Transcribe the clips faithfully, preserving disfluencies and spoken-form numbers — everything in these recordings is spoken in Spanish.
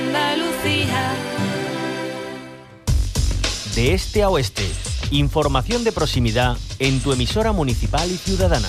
Andalucía. De este a oeste, información de proximidad en tu emisora municipal y ciudadana.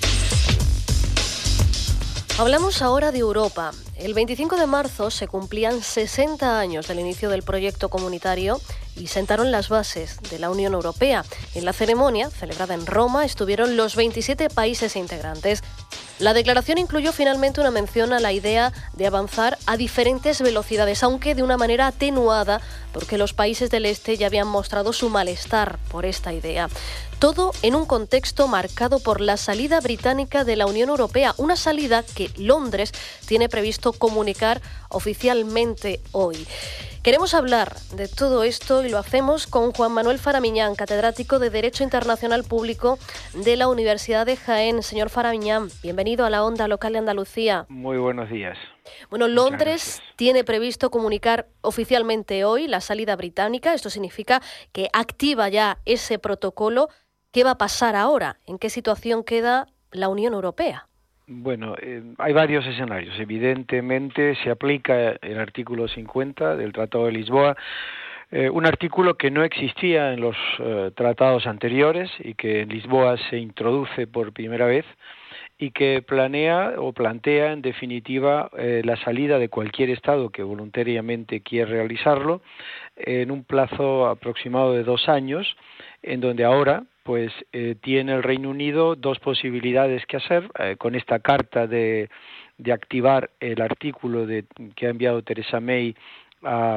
Hablamos ahora de Europa. El veinticinco de marzo se cumplían sesenta años del inicio del proyecto comunitario y sentaron las bases de la Unión Europea. En la ceremonia, celebrada en Roma, estuvieron los veintisiete países integrantes. La declaración incluyó finalmente una mención a la idea de avanzar a diferentes velocidades, aunque de una manera atenuada, porque los países del este ya habían mostrado su malestar por esta idea. Todo en un contexto marcado por la salida británica de la Unión Europea, una salida que Londres tiene previsto comunicar oficialmente hoy. Queremos hablar de todo esto y lo hacemos con Juan Manuel Faramiñán, catedrático de Derecho Internacional Público de la Universidad de Jaén. Señor Faramiñán, bienvenido a la Onda Local de Andalucía. Muy buenos días. Bueno, Londres tiene previsto comunicar oficialmente hoy la salida británica. Esto significa que activa ya ese protocolo. ¿Qué va a pasar ahora? ¿En qué situación queda la Unión Europea? Bueno, eh, hay varios escenarios. Evidentemente se aplica el artículo cincuenta del Tratado de Lisboa, eh, un artículo que no existía en los eh, tratados anteriores y que en Lisboa se introduce por primera vez y que planea o plantea en definitiva eh, la salida de cualquier Estado que voluntariamente quiera realizarlo en un plazo aproximado de dos años, en donde ahora pues eh, tiene el Reino Unido dos posibilidades que hacer eh, con esta carta de, de activar el artículo de, que ha enviado Theresa May a,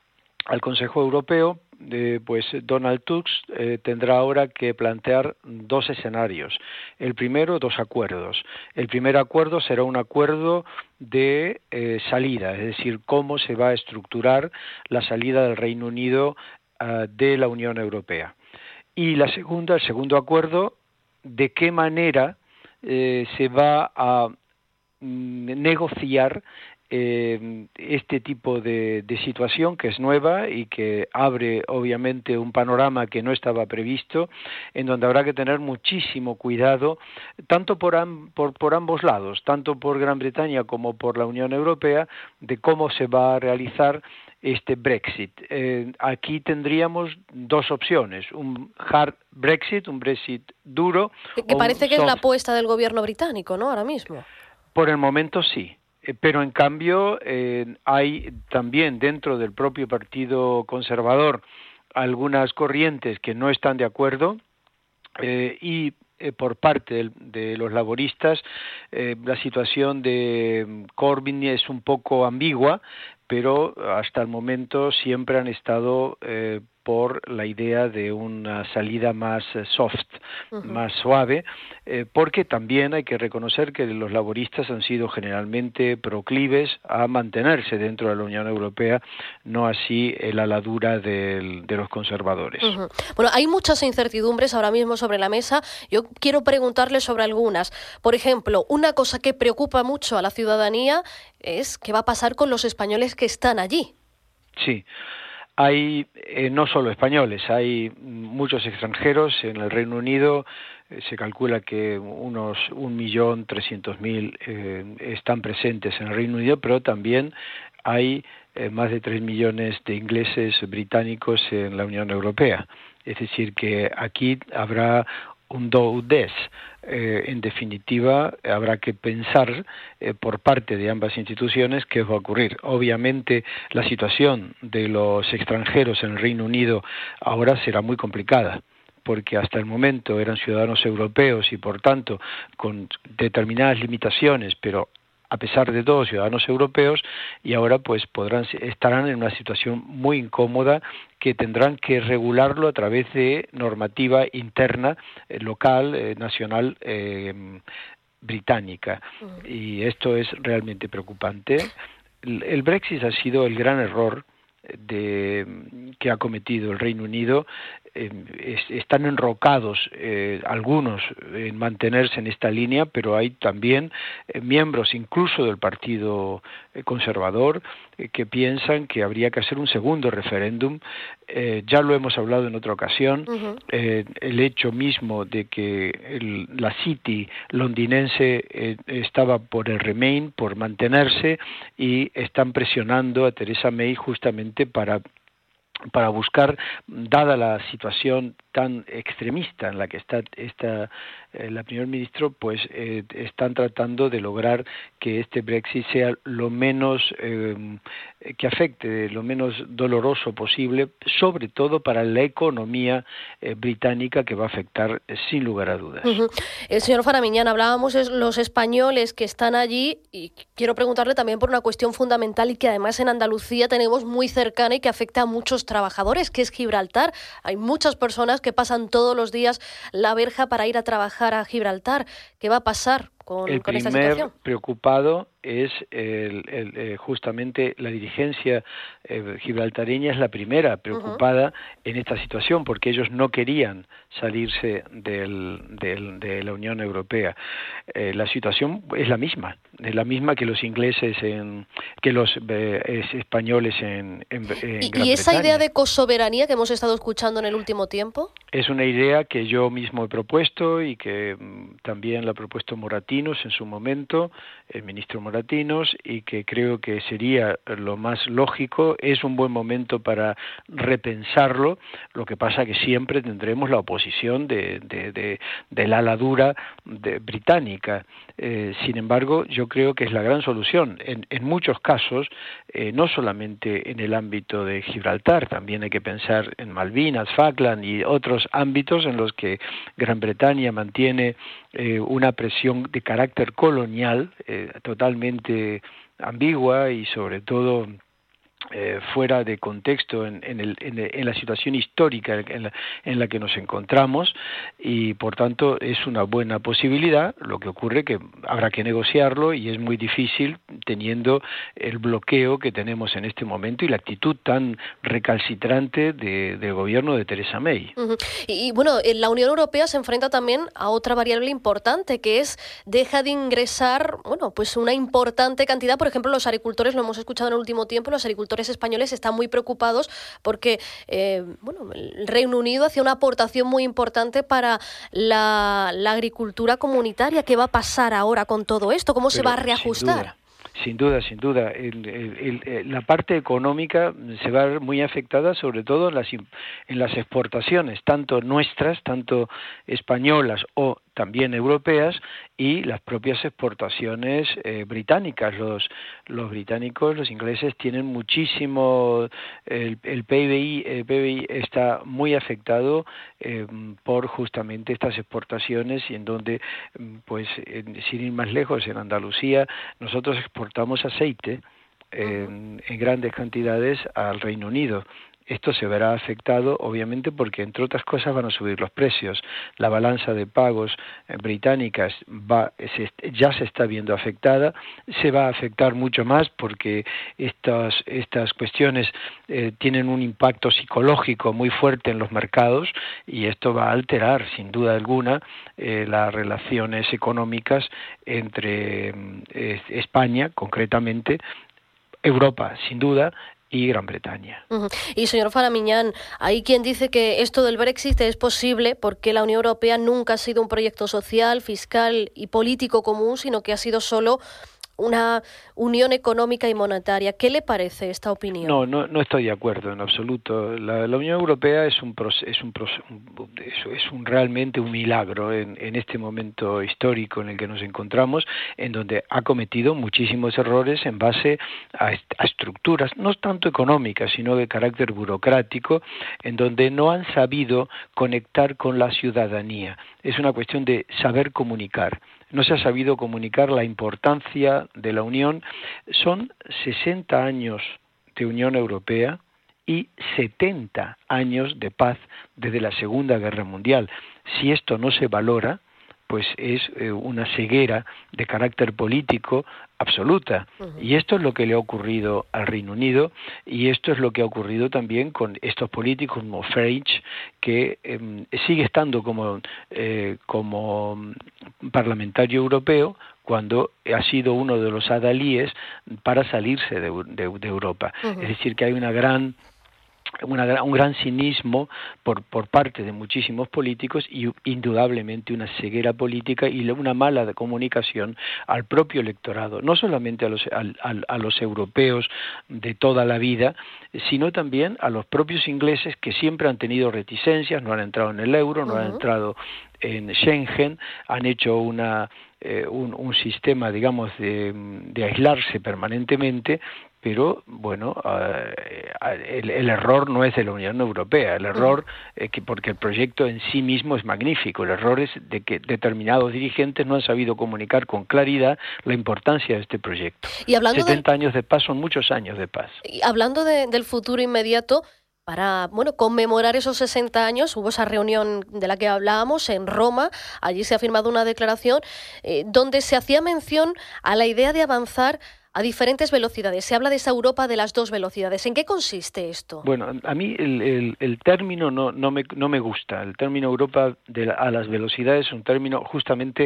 al Consejo Europeo. Eh, pues Donald Tusk eh, tendrá ahora que plantear dos escenarios. El primero, dos acuerdos. El primer acuerdo será un acuerdo de eh, salida, es decir, cómo se va a estructurar la salida del Reino Unido uh, de la Unión Europea. Y la segunda, el segundo acuerdo, de qué manera eh, se va a mm, negociar eh, este tipo de, de situación que es nueva y que abre obviamente un panorama que no estaba previsto, en donde habrá que tener muchísimo cuidado, tanto por, am, por, por ambos lados, tanto por Gran Bretaña como por la Unión Europea, de cómo se va a realizar este Brexit. Eh, aquí tendríamos dos opciones, un hard Brexit, un Brexit duro. Que, que parece que soft. Es la apuesta del gobierno británico, ¿no?, ahora mismo. Por el momento sí, eh, pero en cambio eh, hay también dentro del propio Partido Conservador algunas corrientes que no están de acuerdo eh, y eh, por parte de, de los laboristas eh, la situación de Corbyn es un poco ambigua, pero hasta el momento siempre han estado eh, por la idea de una salida más soft, uh-huh. más suave, eh, porque también hay que reconocer que los laboristas han sido generalmente proclives a mantenerse dentro de la Unión Europea, no así el ala dura del, de los conservadores. Uh-huh. Bueno, hay muchas incertidumbres ahora mismo sobre la mesa. Yo quiero preguntarle sobre algunas. Por ejemplo, una cosa que preocupa mucho a la ciudadanía es qué va a pasar con los españoles que están allí. Sí. Hay eh, no solo españoles, hay muchos extranjeros en el Reino Unido. Eh, se calcula que unos un millón trescientos mil eh, están presentes en el Reino Unido, pero también hay eh, más de tres millones de ingleses británicos en la Unión Europea. Es decir, que aquí habrá un do des. Eh, en definitiva, habrá que pensar eh, por parte de ambas instituciones qué va a ocurrir. Obviamente, la situación de los extranjeros en el Reino Unido ahora será muy complicada, porque hasta el momento eran ciudadanos europeos y, por tanto, con determinadas limitaciones, pero a pesar de todo, ciudadanos europeos, y ahora pues podrán estarán en una situación muy incómoda que tendrán que regularlo a través de normativa interna, eh, local, eh, nacional, eh, británica. Uh-huh. Y esto es realmente preocupante. El, el Brexit ha sido el gran error de, que ha cometido el Reino Unido eh, es, están enrocados eh, algunos en mantenerse en esta línea, pero hay también eh, miembros incluso del Partido eh, Conservador eh, que piensan que habría que hacer un segundo referéndum. Eh, ya lo hemos hablado en otra ocasión. Uh-huh. eh, el hecho mismo de que el, la City londinense eh, estaba por el Remain, por mantenerse, y están presionando a Theresa May justamente para para buscar, dada la situación tan extremista en la que está, está eh, la primer ministro, pues eh, están tratando de lograr que este Brexit sea lo menos, eh, que afecte, lo menos doloroso posible, sobre todo para la economía eh, británica, que va a afectar eh, sin lugar a dudas. Uh-huh. El señor Faramiñán, hablábamos de los españoles que están allí, y quiero preguntarle también por una cuestión fundamental y que además en Andalucía tenemos muy cercana y que afecta a muchos trabajadores, que es Gibraltar. Hay muchas personas que pasan todos los días la verja para ir a trabajar a Gibraltar. ¿Qué va a pasar con, el con esta situación? El primer preocupado es el, el, eh, justamente la dirigencia eh, gibraltareña es la primera preocupada uh-huh. en esta situación, porque ellos no querían salirse del, del, de la Unión Europea. Eh, la situación es la misma, es la misma que los ingleses, en, que los eh, españoles en, en, en ¿Y, Gran ¿Y esa Bretaña. idea de cosoberanía que hemos estado escuchando en el último tiempo? Es una idea que yo mismo he propuesto y que mm, también la ha propuesto Moratinos en su momento, el ministro Moratinos, y que creo que sería lo más lógico. Es un buen momento para repensarlo. Lo que pasa que siempre tendremos la oposición de, de, de, de la ala dura de, británica. Eh, sin embargo, yo creo que es la gran solución. En, en muchos casos, eh, no solamente en el ámbito de Gibraltar, también hay que pensar en Malvinas, Falkland y otros ámbitos en los que Gran Bretaña mantiene eh, una presión de carácter colonial eh, totalmente ambigua y sobre todo Eh, fuera de contexto en, en, el, en, el, en la situación histórica en la, en la que nos encontramos, y por tanto es una buena posibilidad. Lo que ocurre que habrá que negociarlo y es muy difícil teniendo el bloqueo que tenemos en este momento y la actitud tan recalcitrante de, del gobierno de Theresa May. Uh-huh. Y, y bueno, la Unión Europea se enfrenta también a otra variable importante, que es deja de ingresar, bueno, pues una importante cantidad. Por ejemplo, los agricultores, lo hemos escuchado en el último tiempo, los agricultores españoles están muy preocupados porque eh, bueno, el Reino Unido hacía una aportación muy importante para la, la agricultura comunitaria. ¿Qué va a pasar ahora con todo esto? ¿Cómo Pero, se va a reajustar? Sin duda, sin duda. El, el, el, la parte económica se va a ver muy afectada, sobre todo en las, en las exportaciones, tanto nuestras, tanto españolas o también europeas, y las propias exportaciones eh, británicas. Los, los británicos, los ingleses tienen muchísimo, el, el P B I, el P B I está muy afectado eh, por justamente estas exportaciones, y en donde, pues, en, sin ir más lejos, en Andalucía, nosotros exportamos aceite en, en grandes cantidades al Reino Unido. Esto se verá afectado, obviamente, porque entre otras cosas van a subir los precios. La balanza de pagos eh, británicas va, se, ya se está viendo afectada, se va a afectar mucho más porque estas, estas cuestiones eh, tienen un impacto psicológico muy fuerte en los mercados, y esto va a alterar, sin duda alguna, eh, las relaciones económicas entre eh, España, concretamente, Europa, sin duda, y Gran Bretaña. Uh-huh. Y señor Faramiñán, hay quien dice que esto del Brexit es posible porque la Unión Europea nunca ha sido un proyecto social, fiscal y político común, sino que ha sido solo una unión económica y monetaria. ¿Qué le parece esta opinión? No, no, no estoy de acuerdo en absoluto. La, la Unión Europea es un, es un, es un realmente un milagro en, en este momento histórico en el que nos encontramos, en donde ha cometido muchísimos errores en base a, a estructuras, no tanto económicas, sino de carácter burocrático, en donde no han sabido conectar con la ciudadanía. Es una cuestión de saber comunicar. No se ha sabido comunicar la importancia de la Unión. Son sesenta años de Unión Europea y setenta años de paz desde la Segunda Guerra Mundial. Si esto no se valora, pues es eh, una ceguera de carácter político absoluta. Uh-huh. Y esto es lo que le ha ocurrido al Reino Unido, y esto es lo que ha ocurrido también con estos políticos como Farage, que eh, sigue estando como, eh, como parlamentario europeo, cuando ha sido uno de los adalíes para salirse de, de, de Europa. Uh-huh. Es decir, que hay una gran Una, un gran cinismo por, por parte de muchísimos políticos y indudablemente una ceguera política y una mala comunicación al propio electorado, no solamente a los, a, a, a los europeos de toda la vida, sino también a los propios ingleses, que siempre han tenido reticencias, no han entrado en el euro, no uh-huh. han entrado en Schengen, han hecho una, eh, un, un sistema, digamos, de, de aislarse permanentemente. Pero, bueno, eh, el, el error no es de la Unión Europea, el error, eh, que porque el proyecto en sí mismo es magnífico, el error es de que determinados dirigentes no han sabido comunicar con claridad la importancia de este proyecto. Y hablando setenta de... años de paz son muchos años de paz. Y hablando de, del futuro inmediato, para bueno conmemorar esos sesenta años, hubo esa reunión de la que hablábamos en Roma. Allí se ha firmado una declaración eh, donde se hacía mención a la idea de avanzar a diferentes velocidades. Se habla de esa Europa de las dos velocidades. ¿En qué consiste esto? Bueno, a mí el, el, el término no, no, me, no me gusta. El término Europa de la, a las velocidades es un término justamente,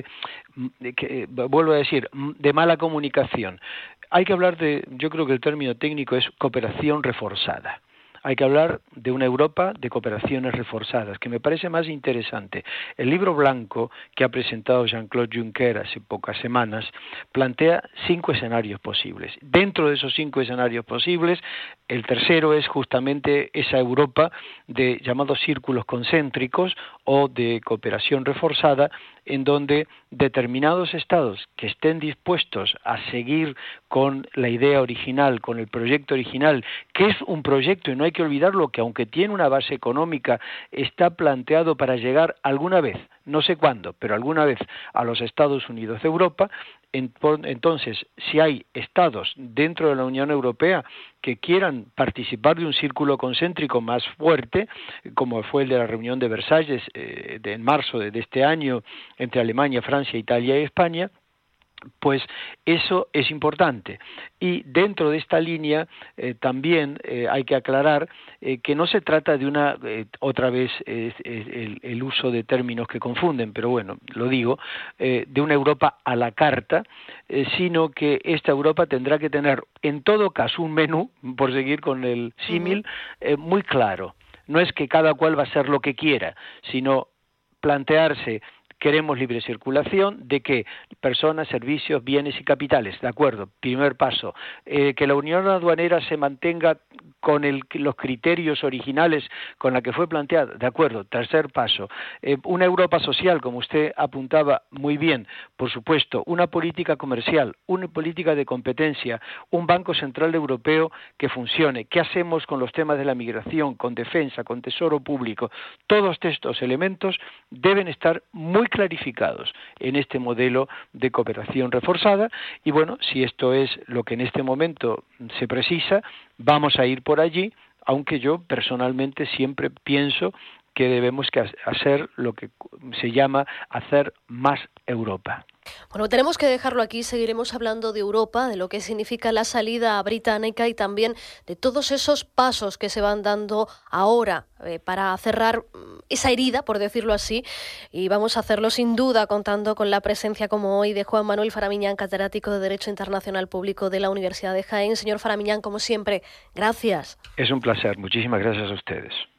que, vuelvo a decir, de mala comunicación. Hay que hablar de, yo creo que el término técnico es cooperación reforzada. Hay que hablar de una Europa de cooperaciones reforzadas, que me parece más interesante. El libro blanco que ha presentado Jean-Claude Juncker hace pocas semanas plantea cinco escenarios posibles. Dentro de esos cinco escenarios posibles, el tercero es justamente esa Europa de llamados círculos concéntricos o de cooperación reforzada, en donde determinados estados que estén dispuestos a seguir con la idea original, con el proyecto original, que es un proyecto, y no hay que olvidarlo, que aunque tiene una base económica, está planteado para llegar alguna vez, no sé cuándo, pero alguna vez a los Estados Unidos de Europa. Entonces, si hay estados dentro de la Unión Europea que quieran participar de un círculo concéntrico más fuerte, como fue el de la reunión de Versalles eh, de, en marzo de, de este año entre Alemania, Francia, Italia y España, pues eso es importante. Y dentro de esta línea eh, también eh, hay que aclarar eh, que no se trata de una, eh, otra vez eh, el, el uso de términos que confunden, pero bueno, lo digo, eh, de una Europa a la carta, eh, sino que esta Europa tendrá que tener en todo caso un menú, por seguir con el símil, eh, muy claro. No es que cada cual va a hacer lo que quiera, sino plantearse: queremos libre circulación de qué, personas, servicios, bienes y capitales, de acuerdo, primer paso. Eh, que la unión aduanera se mantenga con el, los criterios originales con la que fue planteada, de acuerdo, tercer paso. Eh, una Europa social, como usted apuntaba muy bien, por supuesto, una política comercial, una política de competencia, un Banco Central Europeo que funcione. ¿Qué hacemos con los temas de la migración, con defensa, con tesoro público? Todos estos elementos deben estar muy clarificados en este modelo de cooperación reforzada, y bueno, si esto es lo que en este momento se precisa, vamos a ir por allí, aunque yo personalmente siempre pienso que debemos que hacer lo que se llama hacer más Europa. Bueno, tenemos que dejarlo aquí, seguiremos hablando de Europa, de lo que significa la salida británica y también de todos esos pasos que se van dando ahora eh, para cerrar esa herida, por decirlo así, y vamos a hacerlo sin duda contando con la presencia como hoy de Juan Manuel Faramiñán, catedrático de Derecho Internacional Público de la Universidad de Jaén. Señor Faramiñán, como siempre, gracias. Es un placer, muchísimas gracias a ustedes.